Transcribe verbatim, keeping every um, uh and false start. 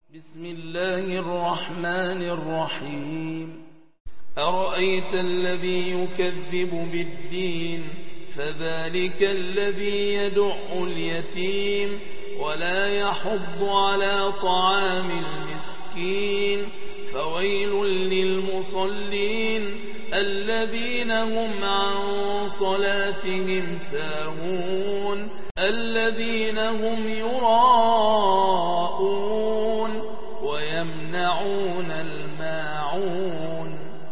بسم الله الرحمن الرحيم أرأيت الذي يكذب بالدين فذلك الذي يدع اليتيم ولا يحض على طعام المسكين فويل للمصلين الذين هم عن صلاتهم ساهون الذين هم